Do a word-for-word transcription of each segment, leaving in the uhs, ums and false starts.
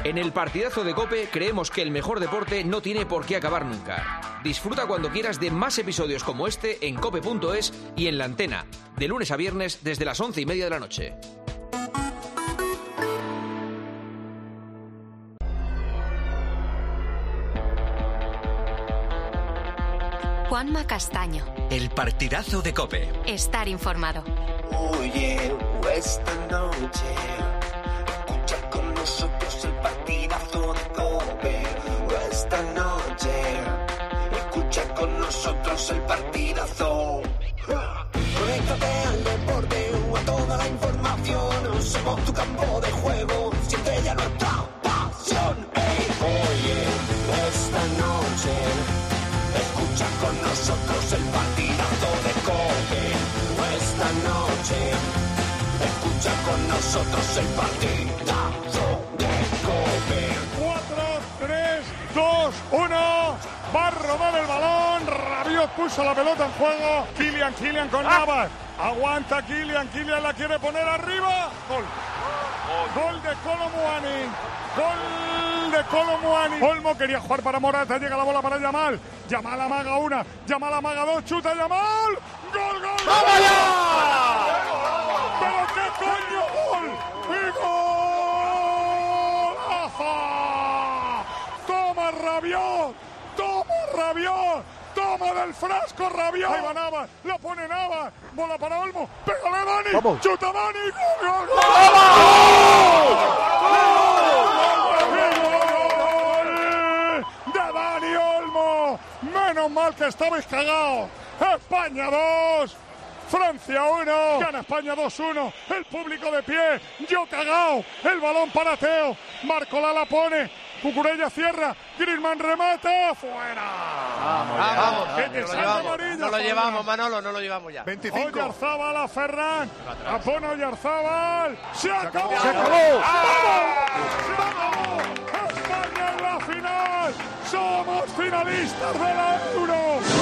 En el partidazo de COPE creemos que el mejor deporte no tiene por qué acabar nunca. Disfruta cuando quieras de más episodios como este en cope punto es y en La Antena, de lunes a viernes desde las once y media de la noche. Juanma Castaño. El partidazo de COPE. Estar informado. Oye, esta noche escucha con nosotros el partidazo de COPE. Esta noche escucha con nosotros el partidazo. Conéctate al deporte o a toda la información. Somos tu campo de juego, siente ya nuestra pasión. Hey, oye, esta noche escucha con nosotros el partidazo de COPE. Esta noche escucha con nosotros el partidazo de COPE. cuatro, tres, dos, uno. Va a rodar el balón. Rabiot puso la pelota en juego. Kylian, Kylian con Navas. Aguanta Kylian, Kylian la quiere poner arriba. Gol. Gol de Kolo Muani. Gol de Kolo Muani. Olmo quería jugar para Morata. Llega la bola para Yamal. Yamal amaga una. Yamal amaga dos. Chuta Yamal. Gol, gol. ¡Vamos ya! ¡Pero qué coño! ¡Gol! ¡Y golazo! ¡Toma Rabiot! ¡Toma Rabiot! ¡Toma del frasco Rabiot! Ahí va Navas. La pone Navas. Bola para Olmo. ¡Pégale Dani! Vamos. ¡Chuta Dani! ¡Gol, gol, gol! ¡Gol! ¡De Dani Olmo! ¡Menos mal que estabais cagados! España dos, Francia uno, gana España dos uno, el público de pie, yo cagao, el balón para Teo, Marcola la pone, Cucurella cierra, Griezmann remata, fuera. Vamos, ya, vamos, que ya, te no lo salga llevamos, amarilla, no lo llevamos, Manolo, no lo llevamos ya. veinticinco. Oyarzábal a Ferran, la pone Oyarzábal, se acabó. Se acabó. ¡Vamos! ¡Vamos! España en la final, somos finalistas de la Euro.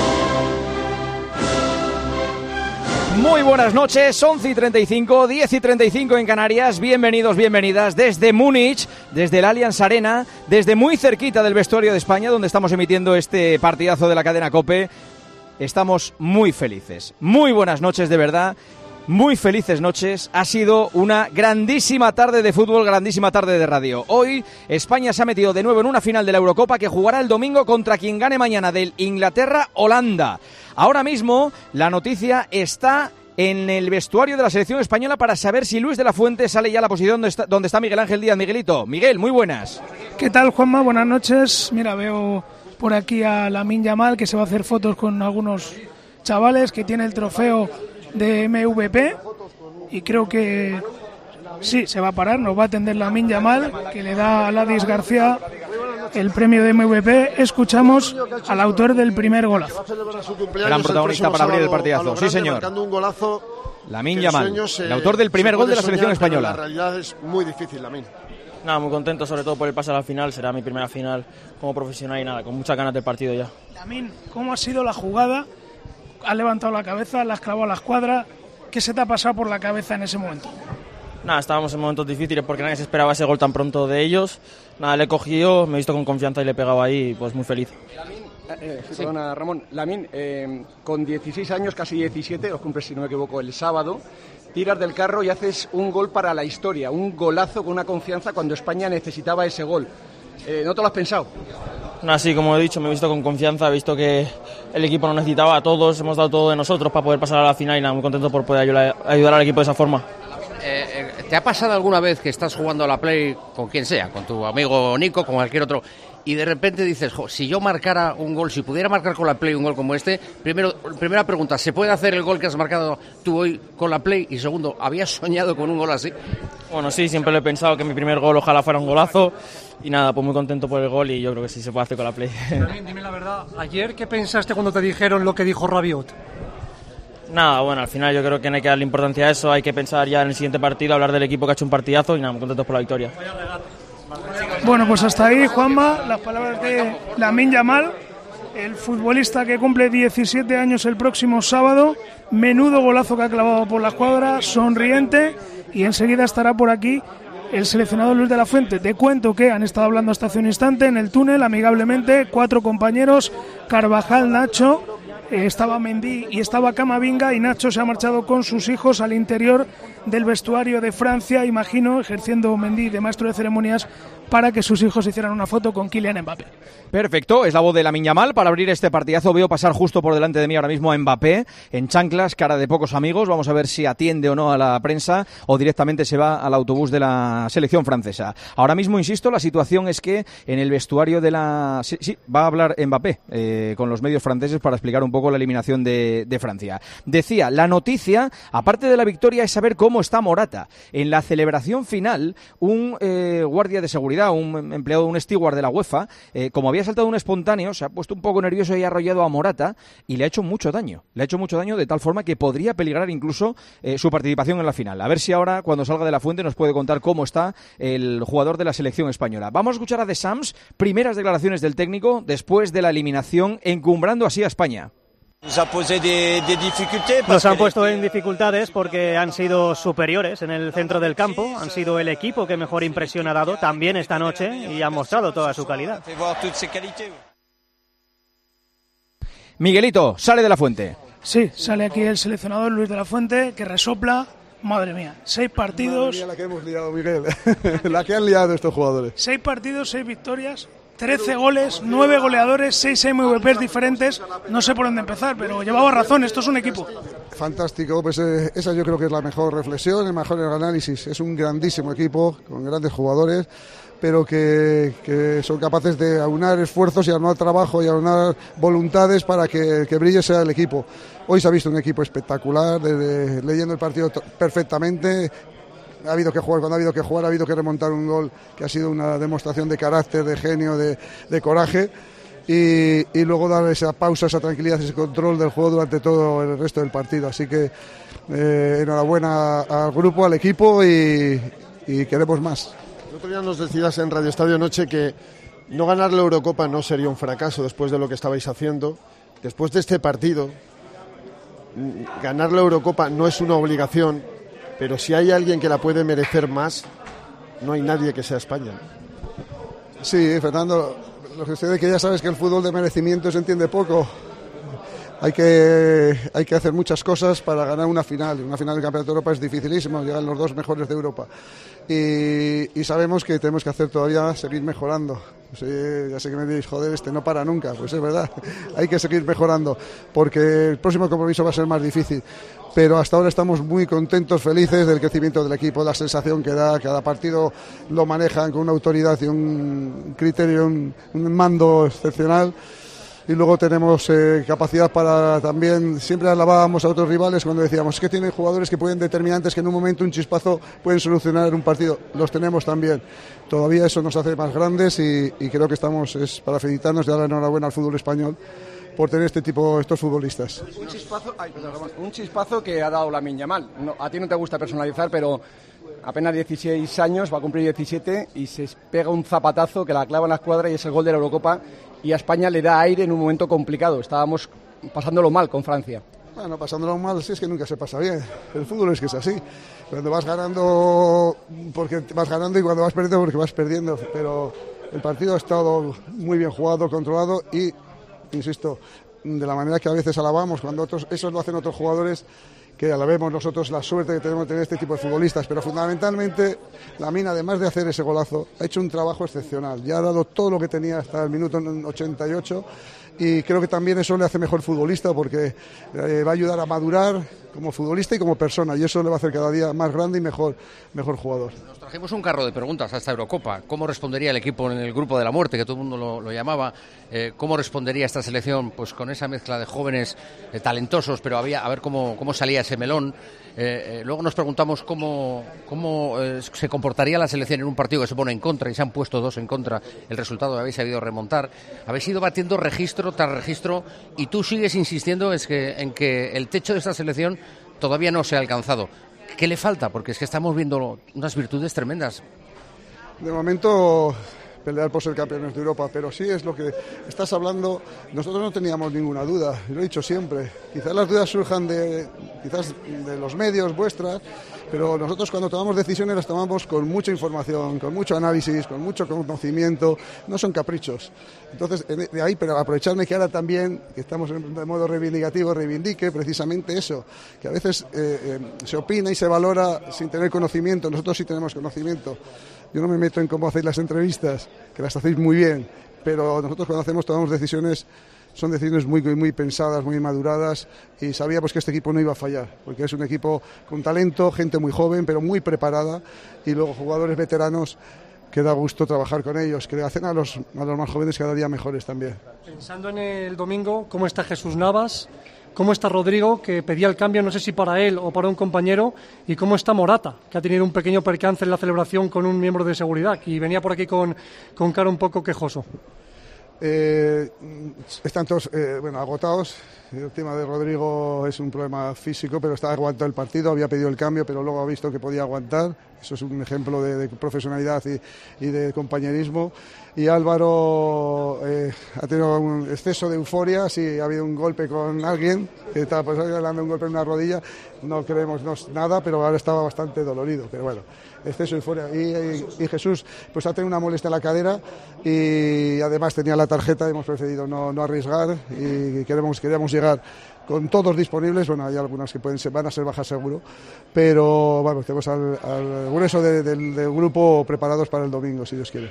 Muy buenas noches, once y treinta y cinco, diez y treinta y cinco en Canarias. Bienvenidos, bienvenidas desde Múnich, desde el Allianz Arena, desde muy cerquita del vestuario de España, donde estamos emitiendo este partidazo de la cadena COPE. Estamos muy felices. Muy buenas noches, de verdad. Muy felices noches. Ha sido una grandísima tarde de fútbol, grandísima tarde de radio. Hoy España se ha metido de nuevo en una final de la Eurocopa que jugará el domingo contra quien gane mañana, del Inglaterra-Holanda. Ahora mismo la noticia está en el vestuario de la selección española para saber si Luis de la Fuente sale ya a la posición donde está, donde está Miguel Ángel Díaz. Miguelito, Miguel, muy buenas. ¿Qué tal, Juanma? Buenas noches. Mira, veo por aquí a Lamine Yamal, que se va a hacer fotos con algunos chavales, que tiene el trofeo de M V P y creo que sí, se va a parar, nos va a atender Lamine Yamal, que le da a Ladis García el premio de M V P. Escuchamos al autor del primer golazo. Gran protagonista para abrir el partidazo, sí señor. Lamine Yamal, el autor del primer gol de la selección española. La realidad es muy difícil, Lamine. Nada, muy contento, sobre todo por el pase a la final. Será mi primera final como profesional y nada, con muchas ganas del partido ya. Lamine, ¿cómo ha sido la jugada? Has levantado la cabeza, la has clavado a la escuadra. ¿Qué se te ha pasado por la cabeza en ese momento? Nada, estábamos en momentos difíciles porque nadie se esperaba ese gol tan pronto de ellos. Nada, le he cogido, me he visto con confianza y le he pegado ahí y pues muy feliz. Lamine, eh, sí, perdona, Ramón. Lamine, eh, con dieciséis años, casi diecisiete, os cumples si no me equivoco el sábado, tiras del carro y haces un gol para la historia, un golazo con una confianza cuando España necesitaba ese gol. Eh, ¿No te lo has pensado? Nada, sí, como he dicho, me he visto con confianza, he visto que el equipo nos necesitaba a todos, hemos dado todo de nosotros para poder pasar a la final y nada, muy contento por poder ayudar, ayudar al equipo de esa forma. Eh, eh, ¿Te ha pasado alguna vez que estás jugando a la Play con quien sea, con tu amigo Nico, con cualquier otro, y de repente dices, jo, si yo marcara un gol, si pudiera marcar con la Play un gol como este, primero, primera pregunta, ¿se puede hacer el gol que has marcado tú hoy con la Play? Y segundo, ¿habías soñado con un gol así? Bueno, sí, siempre lo he pensado, que mi primer gol ojalá fuera un golazo, y nada, pues muy contento por el gol y yo creo que sí se puede hacer con la Play. También, dime la verdad, ayer, ¿qué pensaste cuando te dijeron lo que dijo Rabiot? Nada, bueno, al final yo creo que no hay que darle importancia a eso, hay que pensar ya en el siguiente partido, hablar del equipo que ha hecho un partidazo y nada, muy contentos por la victoria. Bueno, pues hasta ahí, Juanma, las palabras de Lamine Yamal, el futbolista que cumple diecisiete años el próximo sábado. Menudo golazo que ha clavado por la escuadra, sonriente, y enseguida estará por aquí el seleccionador Luis de la Fuente. Te cuento que han estado hablando hasta hace un instante en el túnel, amigablemente, cuatro compañeros, Carvajal, Nacho, eh, estaba Mendy y estaba Camavinga, y Nacho se ha marchado con sus hijos al interior del vestuario de Francia, imagino, ejerciendo Mendy de maestro de ceremonias para que sus hijos hicieran una foto con Kylian Mbappé. Perfecto, es la voz de Lamine Yamal para abrir este partidazo. Veo pasar justo por delante de mí ahora mismo a Mbappé, en chanclas, cara de pocos amigos. Vamos a ver si atiende o no a la prensa o directamente se va al autobús de la selección francesa. Ahora mismo, insisto, la situación es que en el vestuario de la... Sí, sí va a hablar Mbappé eh, con los medios franceses para explicar un poco la eliminación de, de Francia. Decía, la noticia, aparte de la victoria, es saber cómo está Morata. En la celebración final, un eh, guardia de seguridad, un empleado, un steward de la UEFA, eh, como había saltado un espontáneo, se ha puesto un poco nervioso y ha arrollado a Morata y le ha hecho mucho daño. Le ha hecho mucho daño de tal forma que podría peligrar incluso eh, su participación en la final. A ver si ahora, cuando salga de la Fuente, nos puede contar cómo está el jugador de la selección española. Vamos a escuchar a Deschamps, primeras declaraciones del técnico después de la eliminación, encumbrando así a España. Nos han puesto en dificultades porque han sido superiores en el centro del campo, han sido el equipo que mejor impresión ha dado también esta noche y han mostrado toda su calidad. Miguelito, sale de la Fuente. Sí, sale aquí el seleccionador Luis de la Fuente, que resopla. Madre mía, seis partidos. Madre mía, la que hemos liado, Miguel. La que han liado estos jugadores. Seis partidos, seis victorias, trece goles, nueve goleadores, seis M V Pes diferentes. No sé por dónde empezar, pero llevaba razón, esto es un equipo. Fantástico, pues eh, esa yo creo que es la mejor reflexión, el mejor análisis. Es un grandísimo equipo, con grandes jugadores, pero que, que son capaces de aunar esfuerzos y aunar trabajo y aunar voluntades para que, que brille sea el equipo. Hoy se ha visto un equipo espectacular, de, de, leyendo el partido t- perfectamente. Ha habido que jugar cuando ha habido que jugar, ha habido que remontar un gol que ha sido una demostración de carácter, de genio, de, de coraje, y, y luego dar esa pausa, esa tranquilidad, ese control del juego durante todo el resto del partido. Así que eh, enhorabuena al grupo, al equipo, y, y queremos más. El otro día nos decías en Radio Estadio Noche que no ganar la Eurocopa no sería un fracaso después de lo que estabais haciendo. Después de este partido, ganar la Eurocopa no es una obligación, pero si hay alguien que la puede merecer más, no hay nadie que sea España. Sí, Fernando, lo que sucede es que ya sabes que el fútbol de merecimiento se entiende poco. Hay que, hay que hacer muchas cosas para ganar una final. Una final del Campeonato de Europa es dificilísimo, llegan los dos mejores de Europa. Y, y sabemos que tenemos que hacer todavía, seguir mejorando. Sí, ya sé que me diréis, joder, este no para nunca. Pues es verdad, hay que seguir mejorando, porque el próximo compromiso va a ser más difícil. Pero hasta ahora estamos muy contentos, felices del crecimiento del equipo, la sensación que da, cada partido lo manejan con una autoridad y un criterio, un, un mando excepcional. Y luego tenemos eh, capacidad para también, siempre alabábamos a otros rivales cuando decíamos que tienen jugadores que pueden determinantes, que en un momento, un chispazo, pueden solucionar un partido. Los tenemos también. Todavía eso nos hace más grandes y, y creo que estamos, es para felicitarnos y dar la enhorabuena al fútbol español por tener este tipo, estos futbolistas. Un chispazo, ay, perdón, un chispazo que ha dado Lamine Yamal. No, a ti no te gusta personalizar, pero apenas dieciséis años, va a cumplir diecisiete y se pega un zapatazo que la clava en la escuadra y es el gol de la Eurocopa, y a España le da aire en un momento complicado. Estábamos pasándolo mal con Francia. Bueno, pasándolo mal, sí, es que nunca se pasa bien. El fútbol es que es así. Cuando vas ganando, porque vas ganando, y cuando vas perdiendo, porque vas perdiendo. Pero el partido ha estado muy bien jugado, controlado y, insisto, de la manera que a veces alabamos, cuando otros, eso lo hacen otros jugadores, que alabemos nosotros la suerte que tenemos de tener este tipo de futbolistas. Pero fundamentalmente, Lamine, además de hacer ese golazo, ha hecho un trabajo excepcional. Ya ha dado todo lo que tenía hasta el minuto ochenta y ocho. Y creo que también eso le hace mejor futbolista, porque eh, va a ayudar a madurar como futbolista y como persona, y eso le va a hacer cada día más grande y mejor, mejor jugador. Nos trajimos un carro de preguntas a esta Eurocopa. ¿Cómo respondería el equipo en el grupo de la muerte, que todo el mundo lo, lo llamaba? Eh, ¿Cómo respondería esta selección? Pues con esa mezcla de jóvenes eh, talentosos, pero había a ver cómo, cómo salía ese melón. Eh, eh, luego nos preguntamos cómo, cómo eh, se comportaría la selección en un partido que se pone en contra, y se han puesto dos en contra. El resultado habéis sabido remontar. Habéis ido batiendo registro tras registro, y tú sigues insistiendo es que, en que el techo de esta selección todavía no se ha alcanzado. ¿Qué le falta? Porque es que estamos viendo unas virtudes tremendas. De momento, pelear por ser campeones de Europa, pero sí es lo que estás hablando. Nosotros no teníamos ninguna duda, lo he dicho siempre. Quizás las dudas surjan de, quizás de los medios vuestras, pero nosotros cuando tomamos decisiones las tomamos con mucha información, con mucho análisis, con mucho conocimiento, no son caprichos. Entonces, de ahí, pero aprovecharme que ahora también, que estamos de modo reivindicativo, reivindique precisamente eso, que a veces eh, eh, se opina y se valora sin tener conocimiento. Nosotros sí tenemos conocimiento. Yo no me meto en cómo hacéis las entrevistas, que las hacéis muy bien, pero nosotros cuando hacemos, tomamos decisiones, son decisiones muy, muy pensadas, muy maduradas, y sabíamos que este equipo no iba a fallar, porque es un equipo con talento, gente muy joven, pero muy preparada, y luego jugadores veteranos que da gusto trabajar con ellos, que hacen a los, a los más jóvenes cada día mejores también. Pensando en el domingo, ¿cómo está Jesús Navas? ¿Cómo está Rodrigo, que pedía el cambio, no sé si para él o para un compañero? ¿Y cómo está Morata, que ha tenido un pequeño percance en la celebración con un miembro de seguridad y venía por aquí con, con cara un poco quejoso? Eh, están todos eh, bueno, agotados. El tema de Rodrigo es un problema físico, pero está aguantando el partido, había pedido el cambio, pero luego ha visto que podía aguantar. Eso es un ejemplo de, de profesionalidad y, y de compañerismo. Y Álvaro eh, ha tenido un exceso de euforia, sí, ha habido un golpe con alguien, que estaba pues, dando un golpe en una rodilla, no creemos no, nada, pero ahora estaba bastante dolorido, pero bueno, exceso de euforia. Y, y, y Jesús pues ha tenido una molestia en la cadera y además tenía la tarjeta, hemos preferido no, no arriesgar y queremos, queríamos llegar con todos disponibles. Bueno, hay algunas que pueden ser, van a ser bajas seguro, pero bueno, tenemos al, al grueso de, del, del grupo preparados para el domingo, si Dios quiere.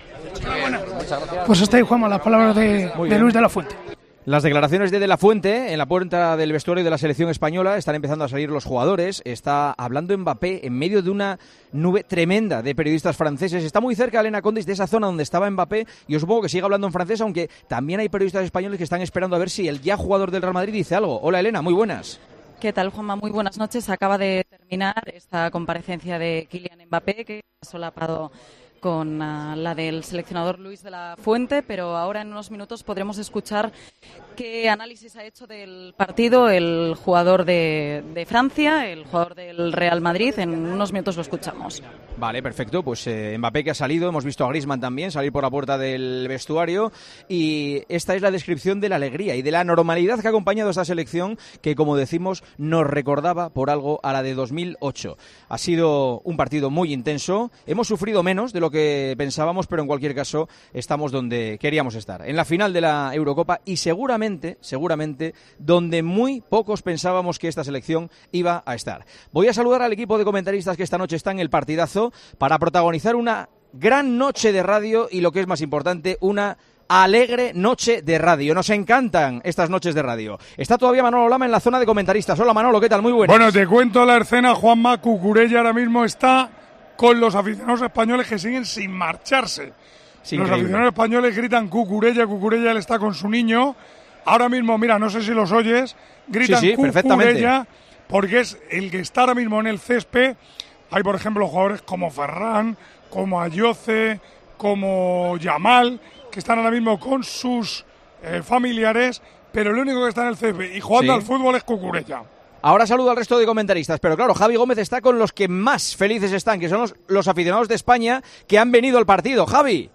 Pues está ahí, Juanma, las palabras de, de Luis de la Fuente. Las declaraciones de De la Fuente en la puerta del vestuario de la selección española. Están empezando a salir los jugadores. Está hablando Mbappé en medio de una nube tremenda de periodistas franceses. Está muy cerca Elena Condis de esa zona donde estaba Mbappé. Yo supongo que sigue hablando en francés, aunque también hay periodistas españoles que están esperando a ver si el ya jugador del Real Madrid dice algo. Hola Elena, muy buenas. ¿Qué tal, Juanma? Muy buenas noches. Acaba de terminar esta comparecencia de Kylian Mbappé, que ha solapado con uh, la del seleccionador Luis de la Fuente, pero ahora en unos minutos podremos escuchar qué análisis ha hecho del partido el jugador de, de Francia, el jugador del Real Madrid. En unos minutos lo escuchamos. Vale, perfecto. Pues eh, Mbappé que ha salido, hemos visto a Griezmann también salir por la puerta del vestuario, y esta es la descripción de la alegría y de la normalidad que ha acompañado esta selección, que como decimos nos recordaba por algo a la de dos mil ocho. Ha sido un partido muy intenso, hemos sufrido menos de lo que pensábamos, pero en cualquier caso estamos donde queríamos estar, en la final de la Eurocopa, y seguramente, seguramente donde muy pocos pensábamos que esta selección iba a estar. Voy a saludar al equipo de comentaristas que esta noche está en el partidazo para protagonizar una gran noche de radio y, lo que es más importante, una alegre noche de radio. Nos encantan estas noches de radio. Está todavía Manolo Lama en la zona de comentaristas. Hola Manolo, ¿qué tal? Muy buenas. Bueno, te cuento la escena. Juanma Cucurella ahora mismo está con los aficionados españoles que siguen sin marcharse. Sí, los increíble. Aficionados españoles gritan Cucurella, Cucurella, él está con su niño. Ahora mismo, mira, no sé si los oyes, gritan sí, sí, Cucurella, porque es el que está ahora mismo en el césped. Hay, por ejemplo, jugadores como Ferran, como Ayoce, como Yamal, que están ahora mismo con sus eh, familiares, pero el único que está en el césped y jugando sí. al fútbol es Cucurella. Ahora saludo al resto de comentaristas, pero claro, Javi Gómez está con los que más felices están, que son los, los aficionados de España que han venido al partido. Javi.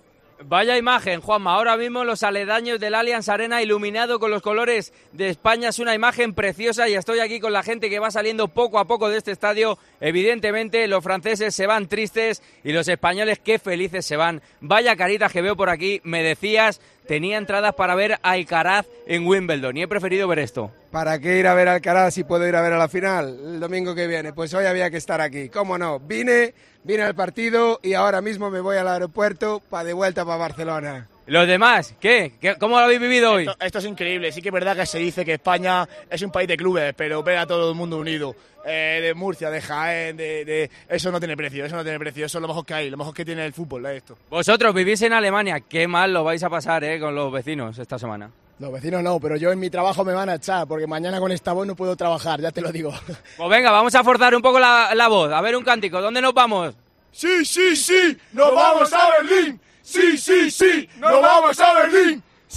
Vaya imagen, Juanma, ahora mismo los aledaños del Allianz Arena iluminado con los colores de España, es una imagen preciosa, y estoy aquí con la gente que va saliendo poco a poco de este estadio. Evidentemente los franceses se van tristes y los españoles qué felices se van. Vaya caritas que veo por aquí. Me decías, tenía entradas para ver a Alcaraz en Wimbledon y he preferido ver esto. ¿Para qué ir a ver a Alcaraz si puedo ir a ver a la final el domingo que viene? Pues hoy había que estar aquí, cómo no, vine, vine al partido y ahora mismo me voy al aeropuerto para de vuelta para Barcelona. ¿Los demás? ¿Qué? ¿Qué? ¿Cómo lo habéis vivido hoy? Esto, esto es increíble, sí que es verdad que se dice que España es un país de clubes, pero ver a todo el mundo unido, eh, de Murcia, de Jaén, de, de eso no tiene precio, eso no tiene precio, eso es lo mejor que hay, lo mejor que tiene el fútbol, es esto. Vosotros vivís en Alemania, qué mal lo vais a pasar eh, con los vecinos esta semana. Los vecinos no, pero yo en mi trabajo me van a echar, porque mañana con esta voz no puedo trabajar, ya te lo digo. Pues venga, vamos a forzar un poco la, la voz, a ver un cántico, ¿dónde nos vamos? Sí, sí, sí, nos vamos a Berlín. Sí, sí, sí, nos vamos a Berlín.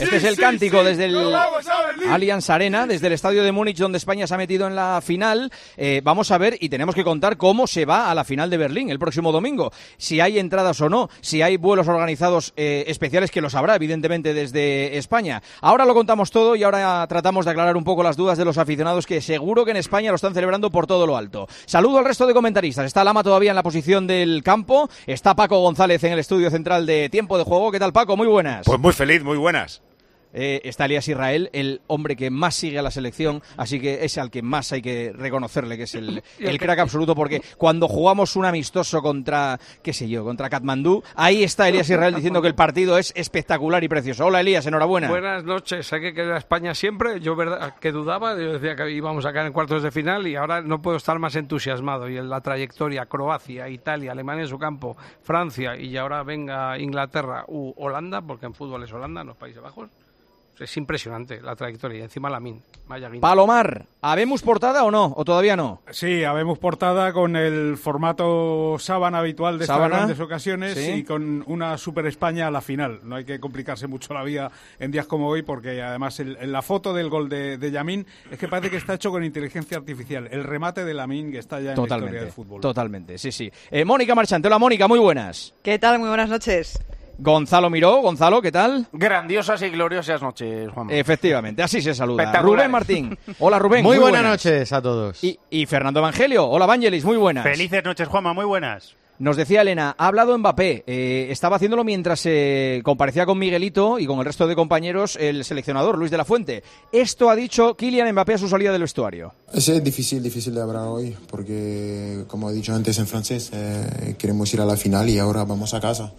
Este es el cántico desde el Allianz Arena, desde el estadio de Múnich, donde España se ha metido en la final. Eh, vamos a ver y tenemos que contar cómo se va a la final de Berlín el próximo domingo. Si hay entradas o no, si hay vuelos organizados eh, especiales, que los habrá, evidentemente, desde España. Ahora lo contamos todo y ahora tratamos de aclarar un poco las dudas de los aficionados, que seguro que en España lo están celebrando por todo lo alto. Saludo al resto de comentaristas. Está Lama todavía en la posición del campo. Está Paco González en el estudio central de Tiempo de Juego. ¿Qué tal, Paco? Muy buenas. Pues muy feliz, muy buenas. Eh, está Elías Israel, el hombre que más sigue a la selección, así que es al que más hay que reconocerle, que es el, el crack absoluto, porque cuando jugamos un amistoso contra, qué sé yo, contra Katmandú, ahí está Elías Israel diciendo que el partido es espectacular y precioso. Hola, Elías, enhorabuena. Buenas noches, hay que querer a España siempre. Yo verdad que dudaba, yo decía que íbamos a caer en cuartos de final y ahora no puedo estar más entusiasmado. Y en la trayectoria, Croacia, Italia, Alemania en su campo, Francia y ahora venga Inglaterra u Holanda, porque en fútbol es Holanda, en los Países Bajos. Es impresionante la trayectoria y encima Lamin. Palomar, ¿habemos portada o no? ¿O todavía no? Sí, habemos portada con el formato sábana habitual de ¿Sábana? estas grandes ocasiones, ¿Sí? Y con una Super España a la final. No hay que complicarse mucho la vida en días como hoy, porque además el, en la foto del gol de, de Yamin es que parece que está hecho con inteligencia artificial. El remate de Lamin que está ya en Totalmente, la historia del fútbol. Totalmente, sí, sí. Eh, Mónica Marchante, hola Mónica, muy buenas. ¿Qué tal? Muy buenas noches. Gonzalo Miró, Gonzalo, ¿qué tal? Grandiosas y gloriosas noches, Juan. Efectivamente, así se saluda. Espectaculares. Rubén Martín. Hola, Rubén. Muy, muy buenas, buenas noches a todos. Y, y Fernando Evangelio. Hola, Vangelis, muy buenas. Felices noches, Juanma, muy buenas. Nos decía Elena, ha hablado Mbappé, eh, estaba haciéndolo mientras eh, comparecía con Miguelito y con el resto de compañeros el seleccionador Luis de la Fuente. Esto ha dicho Kylian Mbappé a su salida del vestuario. Es difícil, difícil de hablar hoy porque, como he dicho antes en francés, eh, queremos ir a la final y ahora vamos a casa.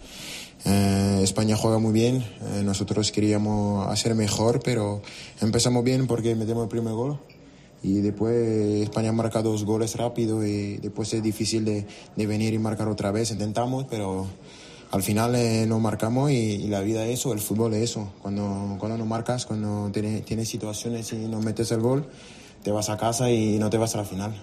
Eh, España juega muy bien, eh, nosotros queríamos hacer mejor, pero empezamos bien porque metemos el primer gol y después España marca dos goles rápido y después es difícil de, de venir y marcar otra vez. Intentamos, pero al final eh, no marcamos y, y la vida es eso, el fútbol es eso. Cuando, cuando no marcas, cuando tienes, tienes situaciones y no metes el gol, te vas a casa y no te vas a la final.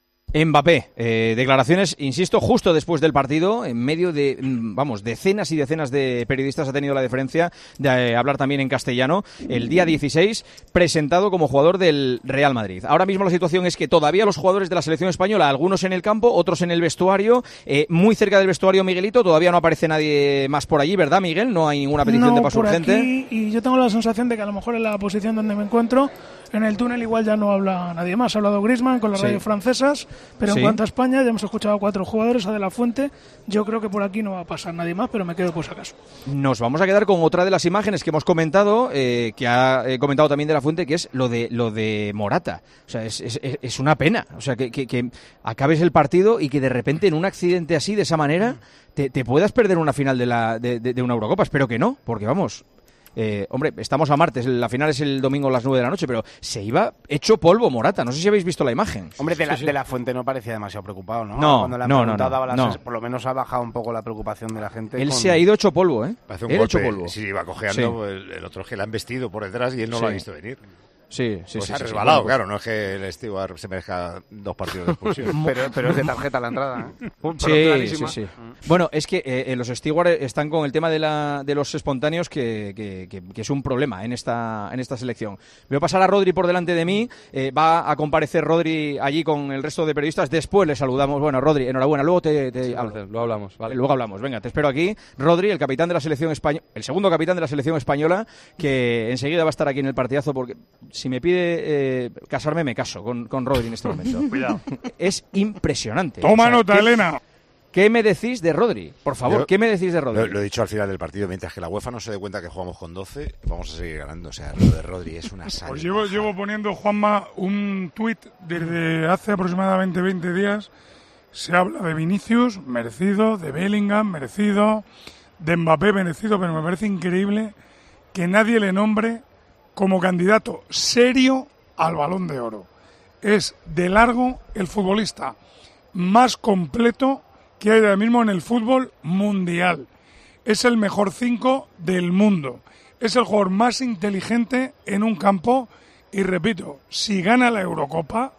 Mbappé, eh, declaraciones, insisto, justo después del partido, en medio de, vamos, decenas y decenas de periodistas ha tenido la deferencia de eh, hablar también en castellano, el día dieciséis, presentado como jugador del Real Madrid. Ahora mismo la situación es que todavía los jugadores de la selección española, algunos en el campo, otros en el vestuario, eh, muy cerca del vestuario Miguelito, todavía no aparece nadie más por allí, ¿verdad, Miguel? No hay ninguna petición no, de paso por urgente. Aquí, y yo tengo la sensación de que a lo mejor en la posición donde me encuentro, en el túnel igual ya no habla nadie más. Ha hablado Griezmann con las Sí. radios francesas, pero Sí. en cuanto a España ya hemos escuchado a cuatro jugadores, a De La Fuente. Yo creo que por aquí no va a pasar nadie más, pero me quedo por si acaso. Nos vamos a quedar con otra de las imágenes que hemos comentado, eh, que ha eh, comentado también De La Fuente, que es lo de lo de Morata. O sea, es, es, es una pena. O sea, que, que, que acabes el partido y que de repente en un accidente así, de esa manera, te, te puedas perder una final de, la, de, de, de una Eurocopa. Espero que no, porque vamos... Eh, hombre, estamos a martes, la final es el domingo a las nueve de la noche, pero se iba hecho polvo Morata. No sé si habéis visto la imagen. Hombre, de la, Sí, sí. de la Fuente no parecía demasiado preocupado, ¿no? No, Cuando le han no, no, preguntado, no, daba la no. sens- por lo menos ha bajado un poco la preocupación de la gente. Él con- se ha ido hecho polvo, ¿eh? Parece un Él golpe. hecho polvo. Sí, iba cojeando, Sí. el, el otro es que le han vestido por detrás y él no Sí. lo ha visto venir. Sí, sí, Pues sí. ha sí, sí. resbalado, Bueno, claro, no es que el Stewart se merezca dos partidos de expulsión. pero, pero es de tarjeta la entrada, ¿eh? Pero Sí, sí, clarísima. sí. Bueno, es que eh, los stewards están con el tema de, la, de los espontáneos que, que, que, que es un problema en esta, en esta selección. Veo pasar a Rodri por delante de mí, eh, va a comparecer Rodri allí con el resto de periodistas, después le saludamos. Bueno, Rodri, enhorabuena, luego te, te hablo. Lo hablamos, vale. Luego hablamos, venga, te espero aquí. Rodri, el capitán de la selección española, el segundo capitán de la selección española, que enseguida va a estar aquí en el partidazo, porque si me pide eh, casarme, me caso con, con Rodri en este momento. Cuidado. Es impresionante. Toma O sea, nota, ¿qué- Elena. ¿Qué me decís de Rodri? Por favor, Yo- ¿qué me decís de Rodri? Lo, lo he dicho al final del partido, mientras que la UEFA no se dé cuenta que jugamos con doce, vamos a seguir ganando. O sea, lo de Rodri es una salva. Pues llevo, llevo poniendo, Juanma, un tuit desde hace aproximadamente veinte días. Se habla de Vinicius, merecido, de Bellingham, merecido, de Mbappé, merecido, pero me parece increíble que nadie le nombre como candidato serio al Balón de Oro. Es de largo el futbolista más completo que hay ahora mismo en el fútbol mundial. Es el mejor cinco del mundo. Es el jugador más inteligente en un campo y, repito, si gana la Eurocopa,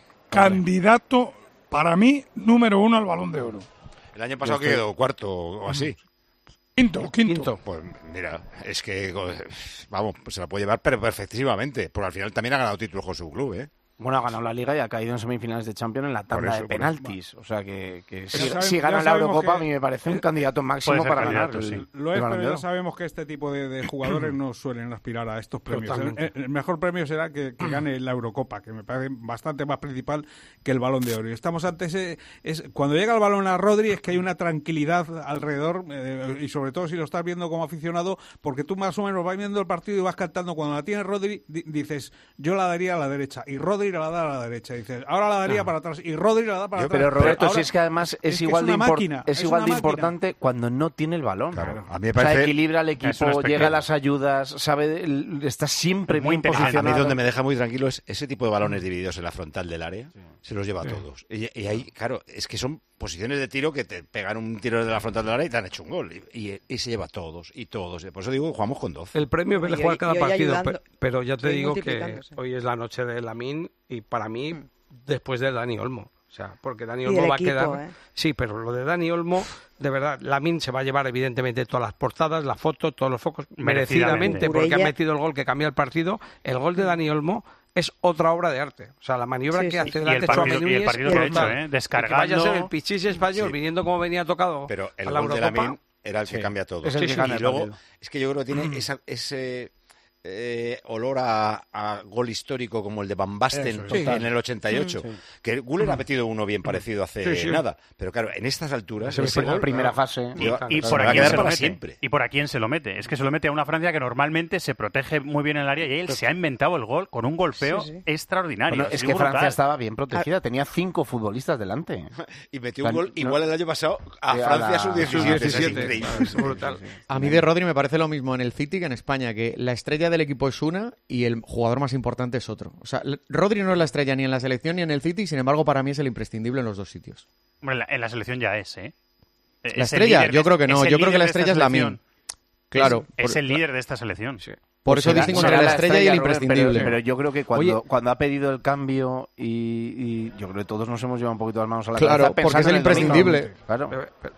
candidato para mí número uno al Balón de Oro. El año pasado Yo estoy- quedó cuarto o así. Quinto, quinto. Pues mira, es que, vamos, se la puede llevar pero perfectísimamente, porque al final también ha ganado títulos con su club, ¿eh? Bueno, ha ganado la Liga y ha caído en semifinales de Champions en la tanda eso, de penaltis. O sea que, que si, sabemos, si gana la Eurocopa, que... a mí me parece un candidato máximo para ganar. El, sí. Lo es, el pero ya sabemos que este tipo de, de jugadores no suelen aspirar a estos premios. El, el mejor premio será que, que gane la Eurocopa, que me parece bastante más principal que el Balón de Oro. Y estamos ante ese... Es, cuando llega el balón a Rodri es que hay una tranquilidad alrededor, eh, y sobre todo si lo estás viendo como aficionado, porque tú más o menos vas viendo el partido y vas cantando. Cuando la tiene Rodri, di, dices, yo la daría a la derecha, y Rodri la da a la derecha. Dices, ahora la daría no. para atrás y Rodri la da para Yo, atrás. Pero Roberto, ahora, si es que además es, es igual que es de, import máquina, es es igual de máquina. importante cuando no tiene el balón. Claro. A mí me parece... O sea, equilibra el equipo, llega a las ayudas, sabe, está siempre muy bien posicionado. A mí donde me deja muy tranquilo es ese tipo de balones divididos en la frontal del área, sí. se los lleva a sí. todos. Y, y ahí, claro, es que son posiciones de tiro que te pegan un tiro de la frontal del área y te han hecho un gol. Y, y, y se lleva todos y todos. Por eso digo, jugamos con doce. El premio es jugar cada partido, pero, pero ya te sí, digo que hoy es la noche de Lamine y para mí... Mm. Después de Dani Olmo, o sea, porque Dani Olmo va equipo, a quedar... ¿eh? Sí, pero lo de Dani Olmo, de verdad, Lamine se va a llevar evidentemente todas las portadas, las fotos, todos los focos, merecidamente, porque ha metido el gol que cambia el partido. El gol de Dani Olmo es otra obra de arte. O sea, la maniobra sí, que sí. hace delante de Tchouaméni y el partido que ha hecho, ¿eh? Descargando... Que vaya a ser el Pichichi español, sí. viniendo como venía tocado pero el a la gol Eurocopa. de Lamine era el que sí. cambia todo. Es el sí, que sí. gana Y luego, partido. es que yo creo que tiene mm. esa, ese... Eh, olor a, a gol histórico como el de Van Basten sí, en el ochenta y ocho, sí. que Güler ha metido uno bien parecido hace sí, sí. nada, pero claro, en estas alturas es la primera fase y, y, por a quién se lo mete siempre. y por a quién se lo mete, es que se lo mete a una Francia que normalmente se protege muy bien en el área y él se ha inventado el gol con un golpeo sí, sí. extraordinario. Bueno, es, es que brutal. Francia estaba bien protegida, tenía cinco futbolistas delante y metió un gol igual el año pasado a Francia sub diecisiete. A mí de Rodri me parece lo mismo en el City que en España, que la estrella del equipo es una y el jugador más importante es otro. O sea, Rodri no es la estrella ni en la selección ni en el City, sin embargo, para mí es el imprescindible en los dos sitios. Bueno, en la selección ya es, ¿eh? La estrella, yo creo que no. Yo creo que la estrella es Lamine. Claro. Es, es el líder de esta selección. Sí. Por pues eso distingo entre la estrella y el imprescindible. Pero, pero yo creo que cuando, cuando ha pedido el cambio y, y yo creo que todos nos hemos llevado un poquito las manos a la claro, cabeza. Claro, porque es el imprescindible. Claro. Pero, pero,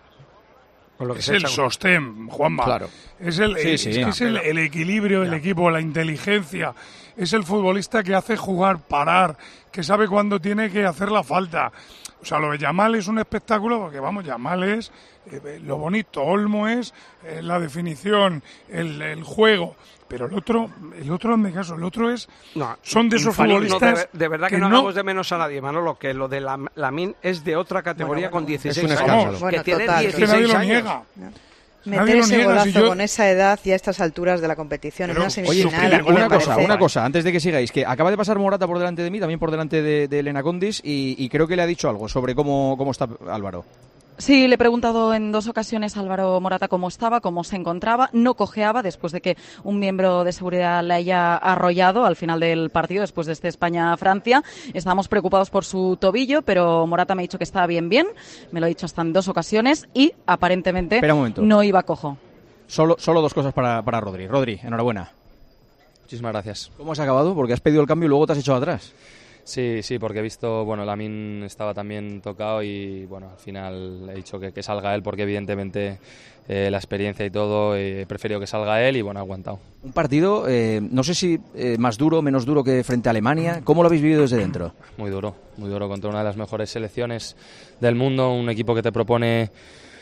Lo que es el sostén, Juanma. Claro. Es el, sí, sí, es, sí. es el, el equilibrio del equipo, la inteligencia. Es el futbolista que hace jugar, parar, que sabe cuándo tiene que hacer la falta. O sea, lo de Yamal es un espectáculo porque, vamos, Yamal es eh, lo bonito, Olmo es eh, la definición, el, el juego. Pero el otro, el otro en mi caso, el otro es... No, son de esos futbolistas... No, de, de verdad que, que no hagamos de menos a nadie, Manolo, que lo de la, Lamine es de otra categoría bueno, bueno, con dieciséis años. Bueno, que tiene total. dieciséis que nadie lo años. niega. No. Meter ese niega, golazo si yo... con esa edad y a estas alturas de la competición Pero, en una semifinal. Oye, una cosa, una cosa, antes de que sigáis, que acaba de pasar Morata por delante de mí, también por delante de, de Elena Condis, y, y creo que le ha dicho algo sobre cómo, cómo está Álvaro. Sí, le he preguntado en dos ocasiones a Álvaro Morata cómo estaba, cómo se encontraba. No cojeaba después de que un miembro de seguridad le haya arrollado al final del partido, después de este España-Francia. Estábamos preocupados por su tobillo, pero Morata me ha dicho que estaba bien, bien. Me lo ha dicho hasta en dos ocasiones y aparentemente no iba cojo. Solo, solo dos cosas para, para Rodri. Rodri, enhorabuena. Muchísimas gracias. ¿Cómo has acabado? Porque has pedido el cambio y luego te has echado atrás. Sí, sí, porque he visto, bueno, Lamine estaba también tocado y, bueno, al final he dicho que, que salga él porque evidentemente eh, la experiencia y todo, eh, he preferido que salga él y, bueno, ha aguantado. Un partido, eh, no sé si eh, más duro, menos duro que frente a Alemania. ¿Cómo lo habéis vivido desde dentro? Muy duro, muy duro contra una de las mejores selecciones del mundo, un equipo que te propone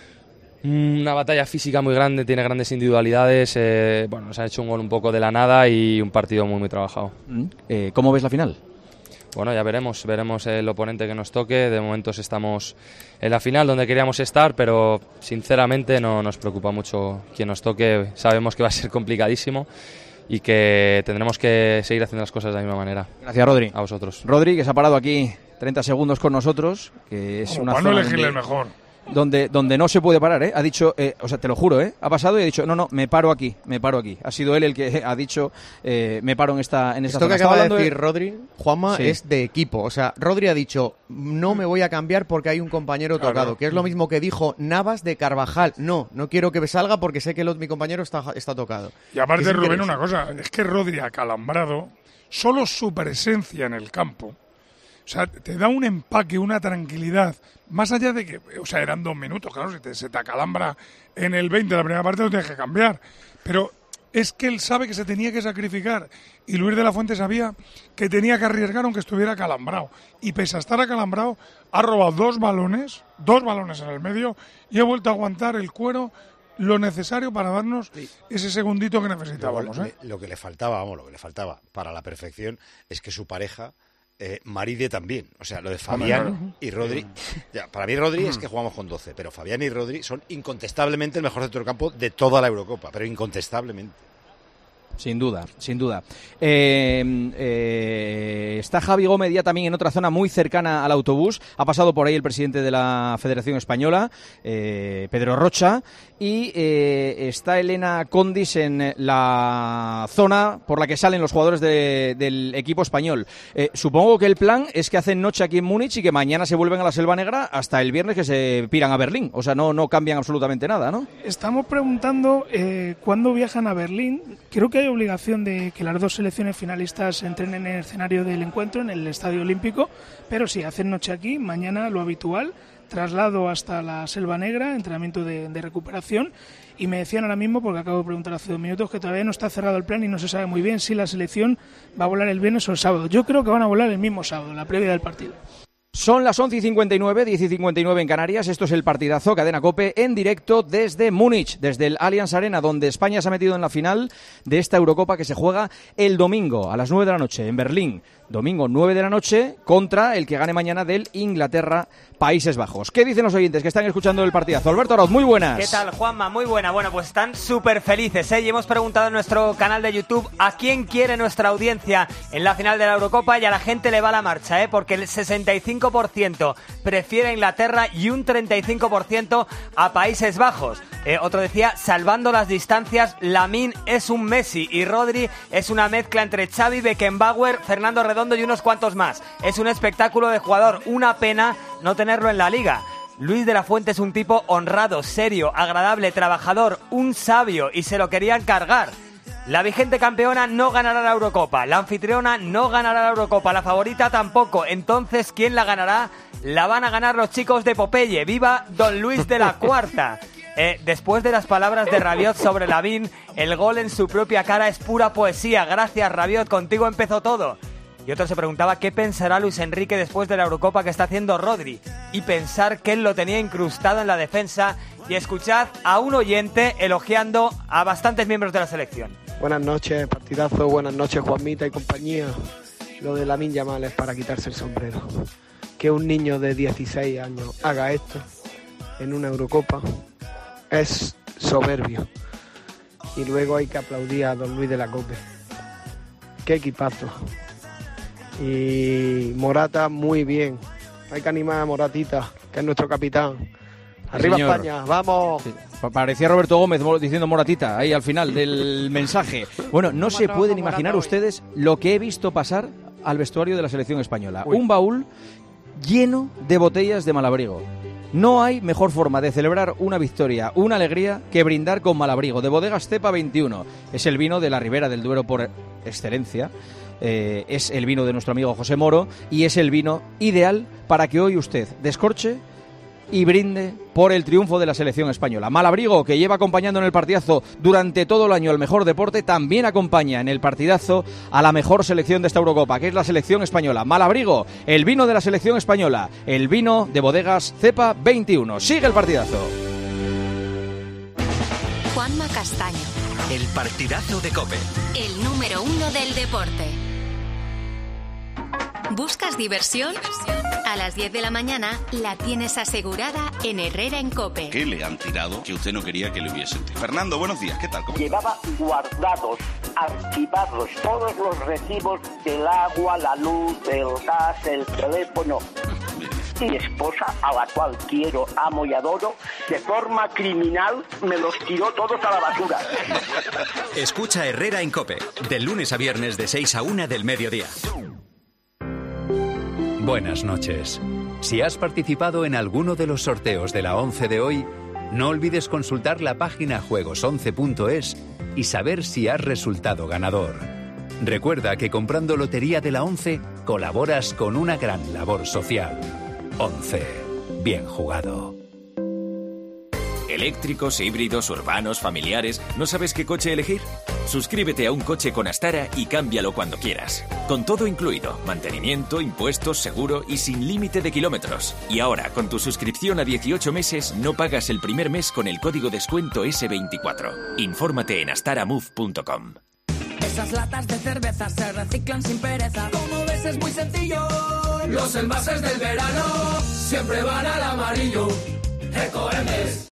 una batalla física muy grande, tiene grandes individualidades, eh, bueno, nos han hecho un gol un poco de la nada y un partido muy, muy trabajado. Eh, ¿Cómo ves la final? Bueno, ya veremos, veremos el oponente que nos toque. De momento estamos en la final donde queríamos estar, pero sinceramente no nos preocupa mucho quién nos toque. Sabemos que va a ser complicadísimo y que tendremos que seguir haciendo las cosas de la misma manera. Gracias, Rodri. A vosotros. Rodri, que se ha parado aquí treinta segundos con nosotros, que es Como una para zona no elegirle donde... el mejor. Donde, donde no se puede parar, ¿eh? Ha dicho, eh, o sea, te lo juro, ¿eh? Ha pasado y ha dicho, no, no, me paro aquí, me paro aquí. Ha sido él el que ha dicho, eh, me paro en esta en esta Esto zona. que acaba de decir de... Rodri, Juanma, sí. es de equipo. O sea, Rodri ha dicho, no me voy a cambiar porque hay un compañero claro. tocado, que es lo mismo que dijo Navas de Carvajal. No, no quiero que me salga porque sé que el, mi compañero está, está tocado. Y aparte, Rubén, una cosa, es que Rodri acalambrado, solo su presencia en el campo, sea, te da un empaque, una tranquilidad, más allá de que, o sea, eran dos minutos, claro, si te, se te acalambra en el veinte de la primera parte, lo tienes que cambiar, pero es que él sabe que se tenía que sacrificar, y Luis de la Fuente sabía que tenía que arriesgar aunque estuviera acalambrado, y pese a estar acalambrado, ha robado dos balones, dos balones en el medio, y ha vuelto a aguantar el cuero lo necesario para darnos ese segundito que necesitábamos. Lo, ¿eh? lo que le faltaba, vamos, lo que le faltaba para la perfección es que su pareja eh, maride también. O sea, lo de Fabián y Rodri. Ya, para mí Rodri es que jugamos con doce, pero Fabián y Rodri son incontestablemente el mejor centro del campo de toda la Eurocopa, pero incontestablemente. Sin duda, sin duda. Eh, eh, está Javi Gómez ya también en otra zona muy cercana al autobús. Ha pasado por ahí el presidente de la Federación Española, eh, Pedro Rocha, y eh, está Elena Condis en la zona por la que salen los jugadores de, del equipo español. Eh, supongo que el plan es que hacen noche aquí en Múnich y que mañana se vuelven a la Selva Negra hasta el viernes que se piran a Berlín. O sea, no, no cambian absolutamente nada, ¿no? Estamos preguntando eh, cuándo viajan a Berlín. Creo que hay obligación de que las dos selecciones finalistas entrenen en el escenario del encuentro, en el Estadio Olímpico, pero sí, hacen noche aquí, mañana lo habitual, traslado hasta la Selva Negra, entrenamiento de, de recuperación, y me decían ahora mismo, porque acabo de preguntar hace dos minutos, que todavía no está cerrado el plan y no se sabe muy bien si la selección va a volar el viernes o el sábado. Yo creo que van a volar el mismo sábado, la previa del partido. Son las once y cincuenta y nueve, diez y cincuenta y nueve en Canarias. Esto es el partidazo Cadena COPE en directo desde Múnich, desde el Allianz Arena, donde España se ha metido en la final de esta Eurocopa que se juega el domingo a las nueve de la noche en Berlín. Domingo nueve de la noche contra el que gane mañana del Inglaterra Países Bajos. ¿Qué dicen los oyentes que están escuchando el partidazo? Alberto Arauz, muy buenas. ¿Qué tal, Juanma? Muy buena. Bueno, pues están súper felices, ¿eh? Y hemos preguntado en nuestro canal de YouTube a quién quiere nuestra audiencia en la final de la Eurocopa, y a la gente le va la marcha, ¿eh? Porque el sesenta y cinco por ciento prefiere a Inglaterra y un treinta y cinco por ciento a Países Bajos. Eh, otro decía, salvando las distancias, Lamine es un Messi y Rodri es una mezcla entre Xavi, Beckenbauer, Fernando Redondo y unos cuantos más. Es un espectáculo de jugador, una pena no tenerlo en la liga. Luis de la Fuente es un tipo honrado, serio, agradable, trabajador, un sabio, y se lo querían cargar. La vigente campeona no ganará la Eurocopa, la anfitriona no ganará la Eurocopa, la favorita tampoco. Entonces, ¿quién la ganará? La van a ganar los chicos de Popeye. ¡Viva Don Luis de la Cuarta! Eh, después de las palabras de Rabiot sobre Lamine, el gol en su propia cara es pura poesía. Gracias, Rabiot, contigo empezó todo. Y otro se preguntaba qué pensará Luis Enrique después de la Eurocopa que está haciendo Rodri, y pensar que él lo tenía incrustado en la defensa. Y escuchad a un oyente elogiando a bastantes miembros de la selección. Buenas noches, partidazo, buenas noches, Juanmita y compañía. Lo de Lamine Yamal es para quitarse el sombrero. Que un niño de dieciséis años haga esto en una Eurocopa es soberbio. Y luego hay que aplaudir a Don Luis de la Cope. Qué equipazo. Y Morata muy bien. Hay que animar a Moratita, que es nuestro capitán. Arriba Señor. España, vamos. Sí. Parecía Roberto Gómez diciendo Moratita ahí al final del mensaje. Bueno, no se pueden imaginar ustedes lo que he visto pasar al vestuario de la selección española. Uy. Un baúl lleno de botellas de Malabrigo. No hay mejor forma de celebrar una victoria, una alegría, que brindar con Malabrigo, de Bodegas Cepa veintiuno. Es el vino de la Ribera del Duero por excelencia. Eh, es el vino de nuestro amigo José Moro, y es el vino ideal para que hoy usted descorche y brinde por el triunfo de la selección española. Malabrigo, que lleva acompañando en el partidazo durante todo el año al mejor deporte, también acompaña en el partidazo a la mejor selección de esta Eurocopa, que es la selección española. Malabrigo, el vino de la selección española, el vino de Bodegas Cepa veintiuno. Sigue el partidazo. Juanma Castaño. El partidazo de COPE. El número uno del deporte. ¿Buscas diversión? A las diez de la mañana la tienes asegurada en Herrera en COPE. ¿Qué le han tirado que usted no quería que le hubiesen tirado? Fernando, buenos días, ¿qué tal? ¿Cómo? Llevaba guardados, archivados, todos los recibos del agua, la luz, el gas, el teléfono. Mi esposa, a la cual quiero, amo y adoro, de forma criminal me los tiró todos a la basura. Escucha Herrera en COPE, de lunes a viernes de seis a una del mediodía. Buenas noches. Si has participado en alguno de los sorteos de la once de hoy, no olvides consultar la página juegos once punto es y saber si has resultado ganador. Recuerda que comprando Lotería de la ONCE colaboras con una gran labor social. ONCE. Bien jugado. Eléctricos, híbridos, urbanos, familiares, ¿no sabes qué coche elegir? Suscríbete a un coche con Astara y cámbialo cuando quieras. Con todo incluido, mantenimiento, impuestos, seguro y sin límite de kilómetros. Y ahora, con tu suscripción a dieciocho meses, no pagas el primer mes con el código descuento ese veinticuatro. Infórmate en astaramove punto com. Esas latas de cerveza se reciclan sin pereza. Como ves es muy sencillo. Los envases del verano siempre van al amarillo. Ecoembes.